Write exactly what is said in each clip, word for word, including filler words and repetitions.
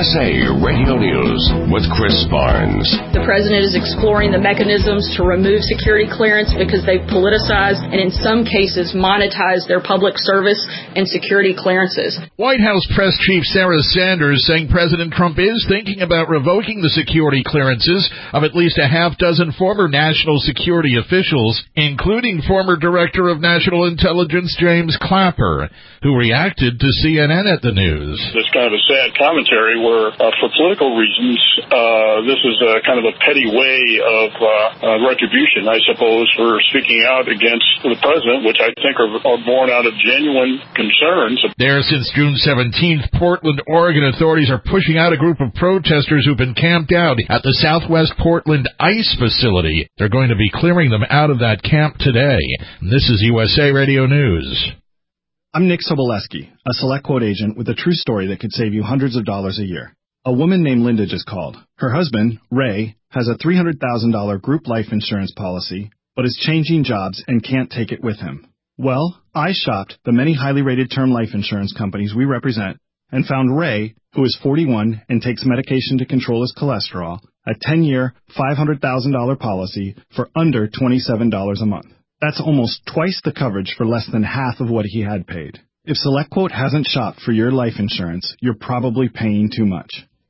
S A Radio News with Chris Barnes. The president is exploring the mechanisms to remove security clearance because they've politicized and in some cases monetized their public service and security clearances. White House Press Chief Sarah Sanders saying President Trump is thinking about revoking the security clearances of at least a half dozen former national security officials, including former Director of National Intelligence James Clapper, who reacted to C N N at the news. It's kind of a sad commentary where, uh, for political reasons, uh, this is a kind of a petty way of uh, uh, retribution, I suppose, for speaking out against the president, which I think are, are born out of genuine concerns. There since June seventeenth, Portland, Oregon authorities are pushing out a group of protesters who've been camped out at the Southwest Portland ICE facility. They're going to be clearing them out of that camp today. And this is U S A Radio News. I'm Nick Soboleski, a SelectQuote agent with a true story that could save you hundreds of dollars a year. A woman named Linda just called. Her husband, Ray, has a three hundred thousand dollars group life insurance policy, but is changing jobs and can't take it with him. Well, I shopped the many highly rated term life insurance companies we represent and found Ray, who is forty-one and takes medication to control his cholesterol, a ten-year, five hundred thousand dollars policy for under twenty-seven dollars a month. That's almost twice the coverage for less than half of what he had paid. If SelectQuote hasn't shopped for your life insurance, you're probably paying too much.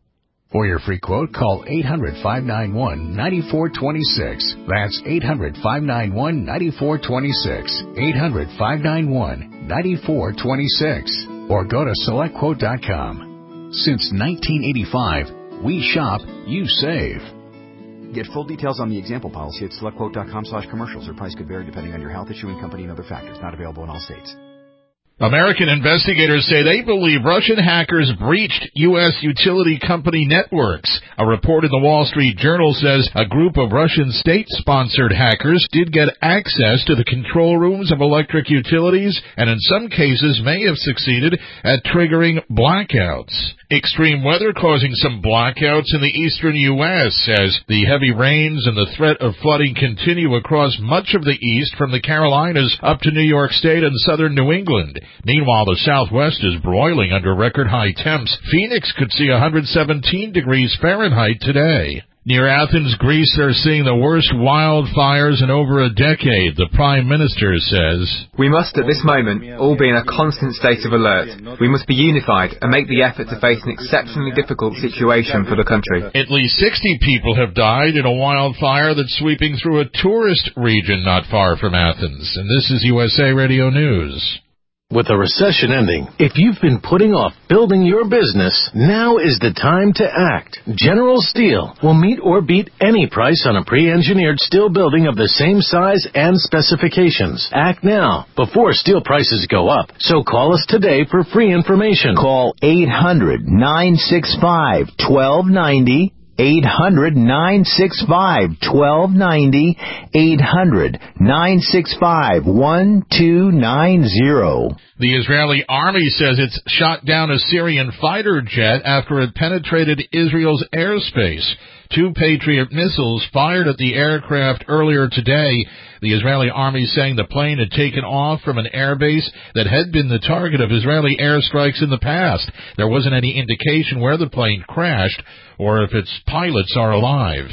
For your free quote, call eight hundred, five nine one, nine four two six. That's eight hundred, five nine one, nine four two six. eight hundred, five nine one, nine four two six. Or go to select quote dot com. Since nineteen eighty-five, we shop, you save. Get full details on the example policy at select quote dot com slash commercials. Or price could vary depending on your health, issuing company, and other factors. Not available in all states. American investigators say they believe Russian hackers breached U S utility company networks. A report in the Wall Street Journal says a group of Russian state-sponsored hackers did get access to the control rooms of electric utilities and in some cases may have succeeded at triggering blackouts. Extreme weather causing some blackouts in the eastern U S as the heavy rains and the threat of flooding continue across much of the east from the Carolinas up to New York State and southern New England. Meanwhile, the Southwest is broiling under record-high temps. Phoenix could see one hundred seventeen degrees Fahrenheit today. Near Athens, Greece, they're seeing the worst wildfires in over a decade, the Prime Minister says. We must at this moment all be in a constant state of alert. We must be unified and make the effort to face an exceptionally difficult situation for the country. At least sixty people have died in a wildfire that's sweeping through a tourist region not far from Athens. And this is U S A Radio News. With a recession ending, if you've been putting off building your business, now is the time to act. General Steel will meet or beat any price on a pre-engineered steel building of the same size and specifications. Act now, before steel prices go up. So call us today for free information. Call eight hundred, nine six five, one two nine zero. eight hundred, nine six five, one two nine zero. eight hundred, nine six five, one two nine zero. The Israeli army says it's shot down a Syrian fighter jet after it penetrated Israel's airspace. Two Patriot missiles fired at the aircraft earlier today. The Israeli army saying the plane had taken off from an airbase that had been the target of Israeli airstrikes in the past. There wasn't any indication where the plane crashed or if its pilots are alive.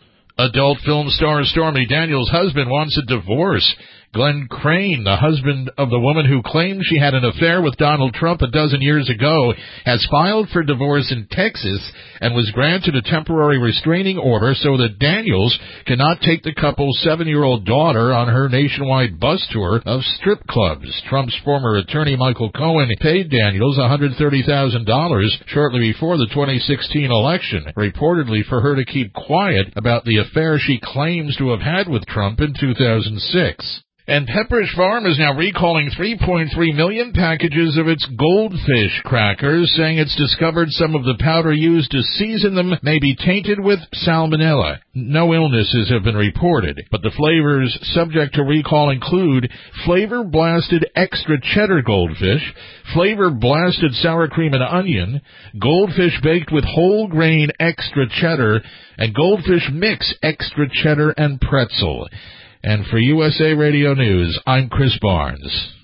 Adult film star Stormy Daniels' husband wants a divorce. Glenn Crane, the husband of the woman who claimed she had an affair with Donald Trump a dozen years ago, has filed for divorce in Texas and was granted a temporary restraining order so that Daniels cannot take the couple's seven-year-old daughter on her nationwide bus tour of strip clubs. Trump's former attorney Michael Cohen paid Daniels one hundred thirty thousand dollars shortly before the twenty sixteen election, reportedly for her to keep quiet about the affair she claims to have had with Trump in two thousand six. And Pepperidge Farm is now recalling three point three million packages of its goldfish crackers, saying it's discovered some of the powder used to season them may be tainted with salmonella. No illnesses have been reported, but the flavors subject to recall include Flavor Blasted Extra Cheddar Goldfish, Flavor Blasted Sour Cream and Onion, Goldfish Baked with Whole Grain Extra Cheddar, and Goldfish Mix Extra Cheddar and Pretzel. And for U S A Radio News, I'm Chris Barnes.